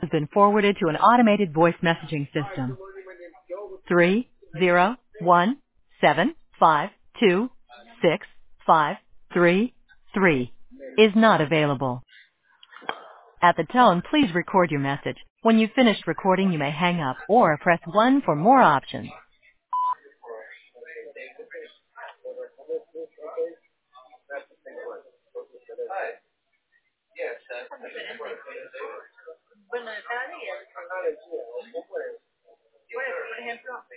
have been forwarded to an automated voice messaging system. 301-752-6533 is not available. At the tone, please record your message. When you've finished recording, you may hang up or press 1 for more options. Bueno, de cada día. Por ejemplo,